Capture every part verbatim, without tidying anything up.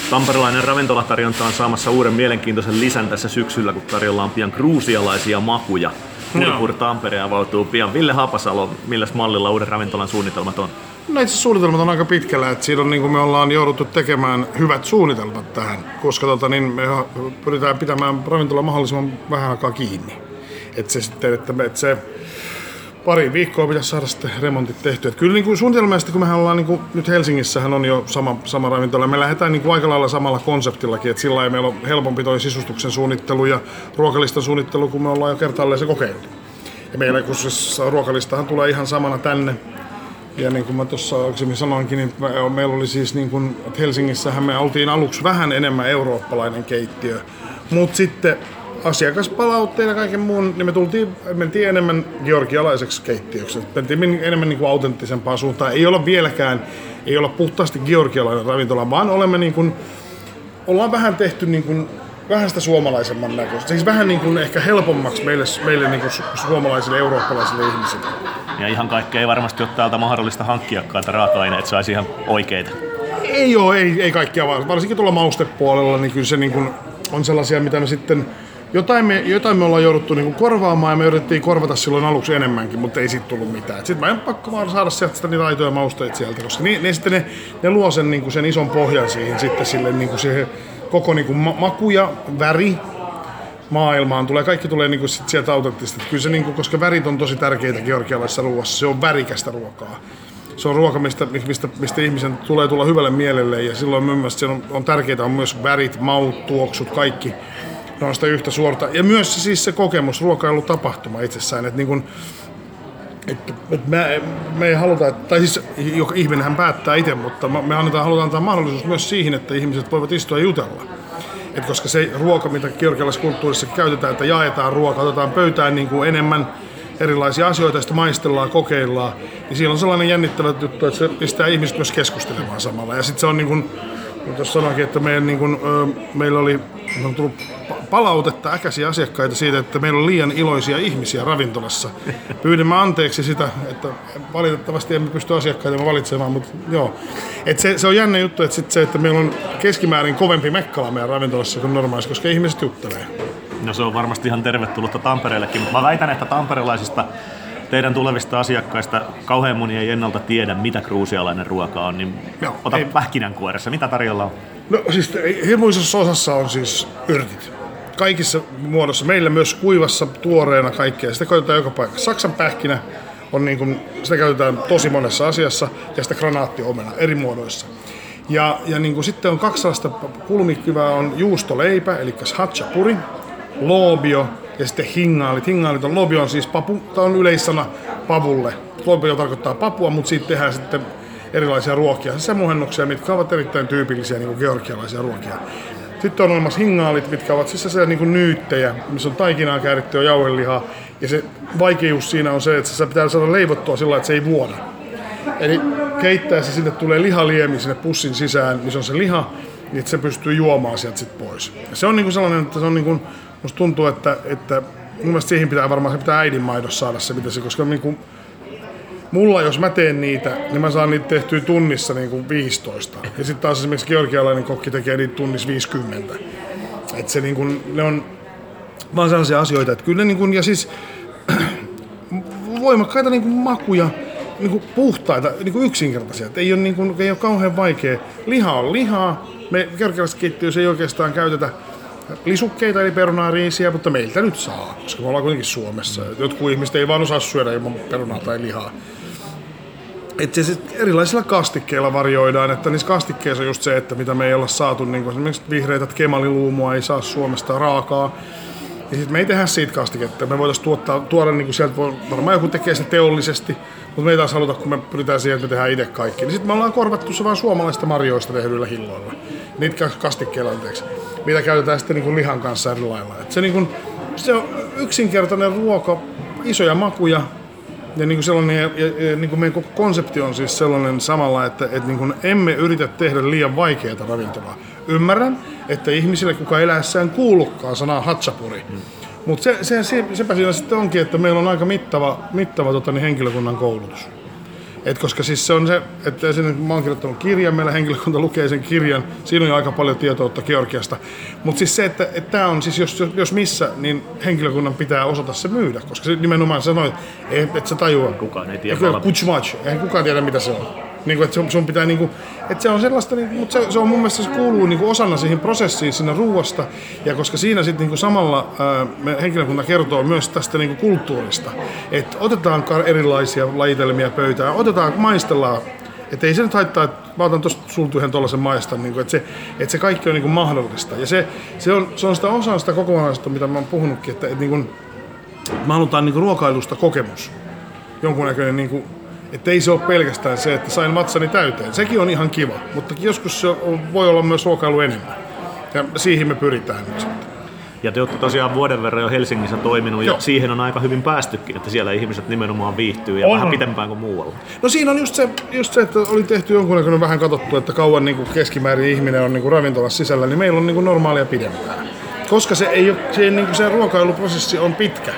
Tamperelainen ravintolatarjonta on saamassa uuden mielenkiintoisen lisän tässä syksyllä, kun tarjolla on pian gruusialaisia makuja. Purpur Tampere avautuu pian. Ville Haapasalo, milläs mallilla uuden ravintolan suunnitelmat on? No itse suunnitelmat on aika pitkällä, että siinä on, niin kuin me ollaan jouduttu tekemään hyvät suunnitelmat tähän, koska tota, niin me pyritään pitämään ravintola mahdollisimman vähän aikaa kiinni. Että se sitten, että, me, että se pari viikkoa pitäisi saada sitten remontit tehtyä. Kyllä niin kuin suunnitelmallisesti, kun mehän ollaan, niin kuin, nyt Helsingissähän on jo sama, sama ravintola, me lähdetään niin kuin aika lailla samalla konseptillakin, että sillä lailla meillä on helpompi toi sisustuksen suunnittelu ja ruokalistan suunnittelu, kun me ollaan jo kertaalleen se kokeiltu. Ja meillä kun se ruokalistahan tulee ihan samana tänne. Ja niin kuin mä tuossa aikaisemmin sanoinkin, niin meillä oli siis niin kuin, että Helsingissähän me oltiin aluksi vähän enemmän eurooppalainen keittiö, mutta sitten asiakaspalautteita ja kaiken muun, niin me tultiin, mentiin enemmän georgialaiseksi keittiöksi. Mentiin enemmän niin kuin autenttisempaan suuntaan. Ei olla vieläkään, ei olla puhtaasti georgialainen ravintola, vaan olemme niin kuin, ollaan vähän tehty niin kuin, vähän sitä suomalaisemman näköistä. Siis vähän niin kuin ehkä helpommaksi meille, meille niin kuin suomalaisille, eurooppalaisille ihmisille. Ja ihan kaikkea ei varmasti ole täältä mahdollista hankkiakaan, että raaka-aineet saisi ihan oikeita. Ei ole, ei, ei kaikkia vaan. Varsinkin tuolla maustepuolella, niin kyllä se niin kuin on sellaisia, mitä me sitten Jotain me, jotain me ollaan jouduttu niinku korvaamaan ja me yritettiin korvata silloin aluksi enemmänkin, mutta ei siitä tullut mitään. Sitten mä en pakko vaan saada sieltä sitä niitä aitoja mausteita sieltä, koska ne, ne, sitten ne, ne luo sen, niinku sen ison pohjan siihen, sitten sille, niinku siihen koko niinku ma- maku ja väri maailmaan. Tulee, kaikki tulee niinku sit sieltä autenttisesti. Kyllä se, niinku, koska värit on tosi tärkeitä georgialaisessa ruoassa, se on värikästä ruokaa. Se on ruoka, mistä, mistä, mistä ihmisen tulee tulla hyvälle mielelle ja silloin mielestäni on, on tärkeää on myös värit, maut, tuoksut, kaikki. Ne on sitä yhtä suorta. Ja myös se, siis se kokemus, ruokailutapahtuma itsessään, että niin kun, että, että me, me ei haluta, että, tai siis joka ihminenhän päättää itse, mutta me annetaan, halutaan antaa mahdollisuus myös siihen, että ihmiset voivat istua ja jutella. Et koska se ruoka, mitä georgialaisessa kulttuurissa käytetään, että jaetaan ruokaa, otetaan pöytään niin kuin enemmän erilaisia asioita, ja sitten maistellaan, kokeillaan, niin siellä on sellainen jännittävä juttu, että se pistää ihmiset myös keskustelemaan samalla. Ja sitten se on niin kuin, jos sanoinkin, että meidän, niin kuin, meillä oli on tullut palautetta äkäisiä asiakkaita siitä, että meillä on liian iloisia ihmisiä ravintolassa. Pyydämme anteeksi sitä, että valitettavasti emme pysty asiakkaita valitsemaan, mutta joo. Et se, se on jännä juttu, että, sit se, että meillä on keskimäärin kovempi mekkala meidän ravintolassa kuin normaalisti, koska ihmiset juttelee. No se on varmasti ihan tervetullutta Tampereellekin, mutta mä väitän, että tamperelaisista teidän tulevista asiakkaista kauhean moni ei ennalta tiedä, mitä gruusialainen ruoka on, niin joo, ota ei pähkinänkuoressa. Mitä tarjolla on? No siis hirmuisessa osassa on siis yrtit. Kaikissa muodossa. Meillä myös kuivassa, tuoreena kaikkea. Sitä käytetään joka paikassa. Saksan pähkinä on niin kuin, sitä käytetään tosi monessa asiassa ja sitä granaattiomena eri muodoissa. Ja, ja niin kuin sitten on kaksi sellaista kulmikyvää, on juustoleipä, eli hatsapuri, loobio ja sitten hingaalit. Hingaalit on, loobio on siis papu, tämä on yleissana pavulle. Loobio tarkoittaa papua, mutta siitä tehdään sitten erilaisia ruokia, sisämuhennuksia, mitkä ovat erittäin tyypillisiä niin kuin georgialaisia ruokia. Sitten on olemassa hingaalit, mitkä ovat sisäisiä niin kuin nyyttejä, missä on taikinaa käärittyä jauhelihaa. Ja se vaikeus siinä on se, että se pitää saada leivottua sillä, että se ei vuoda. Eli keittäessä sinne tulee lihaliemi sinne pussin sisään, missä on se liha, niin että se pystyy juomaan sieltä sitten pois. Ja se on niin kuin sellainen, että se on niin kuin, musta tuntuu, että, että mun mielestä siihen pitää varmaan se pitää äidinmaidossa saada se, mitä se, koska niin kuin, mulla, jos mä teen niitä, niin mä saan niitä tehtyä tunnissa niin kuin viisitoista. Ja sitten taas esimerkiksi georgialainen kokki tekee niitä tunnissa viisikymmentä. Että se niin kuin, ne on vaan sellaisia asioita, että kyllä ne niin kuin, ja siis voimakkaita niin kuin makuja, niin kuin puhtaita, niin kuin yksinkertaisia. Että ei ole, niin kuin, ei ole kauhean vaikea. Liha on lihaa. Me georgialaisessa keittiössä ei oikeastaan käytetä lisukkeita eli perunaa, riisiä, mutta meiltä nyt saa, koska me ollaan kuitenkin Suomessa. Jotkut ihmiset ei vaan osaa syödä ilman perunaa tai lihaa. Et se erilaisilla kastikkeilla varjoidaan, että niissä kastikkeissa on just se, että mitä me ei olla saatu, niin kuin esimerkiksi vihreitä kemaliluumua ei saa Suomesta raakaa. Ja sitten me ei tehdä siitä kastiketta. Me voitaisiin tuottaa, tuoda, niin kuin sieltä voi, varmaan joku tekee se teollisesti, mutta me ei taas haluta, kun me pyritään siihen, että me tehdään itse kaikki. Niin sitten me ollaan korvattu se vaan suomalaista marjoista tehdyillä hilloilla. Niitä kastikkeilla anteeksi, mitä käytetään sitten niin kuin lihan kanssa eri lailla. Et se, niin kuin, se on yksinkertainen ruoka, isoja makuja. Ja, niin kuin sellainen, ja, ja, ja niin kuin meidän koko konsepti on siis sellainen samalla, että, että niin kuin emme yritä tehdä liian vaikeaa ravintolaa. Ymmärrän, että ihmisille, kuka eläessään kuullutkaan sanaa hatsapuri. Mm. Mutta se, se, se, sepä siinä sitten onkin, että meillä on aika mittava, mittava tota, niin henkilökunnan koulutus. Et koska siis se on se, että esimerkiksi mä oon kirjoittanut kirjan, meillä henkilökunta lukee sen kirjan, siinä on jo aika paljon tietoutta Georgiasta. Mutta siis se, että, että tämä on siis, jos, jos missä, niin henkilökunnan pitää osata se myydä, koska se nimenomaan sanoi, että et sä tajua. Kukaan ei tiedä. Eihän kukaan tiedä, mitä se on. Niin kuin, että sun pitää, niin kuin, että se on sellaista, niin, mutta se, se on mun mielestä se kuuluu niin kuin osana siihen prosessiin siinä ruuasta, ja koska siinä sitten niin kuin samalla ää, me henkilökunta kertoo myös tästä niin kuin kulttuurista, että otetaan erilaisia lajitelmia pöytään, otetaan, maistellaan, että ei se nyt haittaa, että mä otan tuosta sulta yhden tuollaisen maistan, niin kuin, että, se, että se kaikki on niin kuin mahdollista, ja se, se, on, se on sitä osaa sitä kokonaisuutta, mitä mä oon puhunutkin, että, että, niin kuin, että me halutaan niin kuin ruokailusta kokemus, jonkunnäköinen niin kuin, että ei se ole pelkästään se, että sain matsani täyteen. Sekin on ihan kiva, mutta joskus se on, voi olla myös ruokailu enemmän. Ja siihen me pyritään nyt sitten. Ja te olette tosiaan vuoden verran jo Helsingissä toiminut, ja Joo. siihen on aika hyvin päästykin, että siellä ihmiset nimenomaan viihtyy ja on. vähän pitempään kuin muualla. No siinä on just se, just se että oli tehty jonkunnäköinen vähän katsottu, että kauan niin kuin keskimäärin ihminen on niin kuin ravintolassa sisällä, niin meillä on niin kuin normaalia pidempään. Koska se, ei ole, se, niin kuin se ruokailuprosessi on pitkä.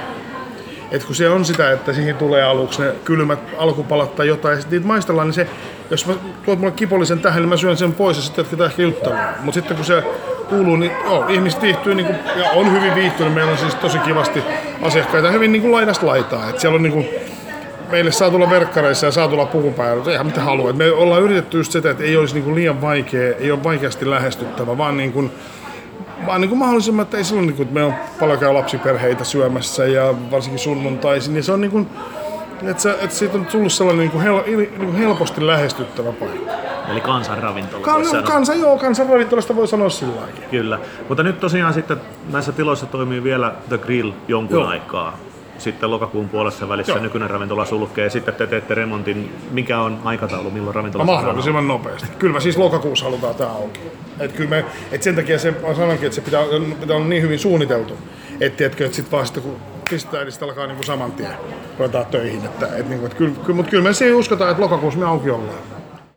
Et kun se on sitä, että siihen tulee aluksi ne kylmät alkupalat tai jotain, ja sitten niitä maistellaan, niin se, jos mä tuot mulle kipollisen tähän, niin mä syön sen pois ja sitten jatketaan ehkä juttelua. Mutta sitten kun se kuuluu, niin joo, ihmiset viihtyy niin kuin, ja on hyvin viihtynyt. Meillä on siis tosi kivasti asiakkaita hyvin niin kuin laidasta laitaa. Et siellä on niin kuin, meille saa tulla verkkareissa ja saa tulla puvun päällä, ihan mitä haluaa. Et me ollaan yritetty just sitä, että ei olisi niin kuin liian vaikea, ei ole vaikeasti lähestyttävä, vaan niin kuin, vaan niin kuin mahdollisimman, että ei silloin, niin kuin, että me on paljon käy lapsiperheitä syömässä ja varsinkin sunnuntaisin, niin se on niin kuin, että, se, että siitä on tullut sellainen niin kuin hel, niin kuin helposti lähestyttävä paikka. Eli kansanravintola. Kan, kansa, joo, kansanravintolasta voi sanoa sillä lailla. Kyllä, mutta nyt tosiaan sitten näissä tiloissa toimii vielä The Grill jonkun joo. aikaa. Sitten lokakuun puolessa välissä Joo. nykyinen ravintola sulkee, sitten te teette remontin. Mikä on aikataulu, milloin ravintola no, mahdollisimman nopeasti. Kyllä me siis lokakuussa halutaan tää auki. Et kyllä me, et sen takia se, mä sanonkin, että se pitää, pitää olla niin hyvin suunniteltu, että tiedätkö, että sit vaan sitten kun pistetään, niin sitten alkaa niinku saman tien ruvetaan töihin. Että, et, niinku, et kyllä, kyllä, mutta kyllä me siihen uskotaan, että lokakuussa me auki ollaan.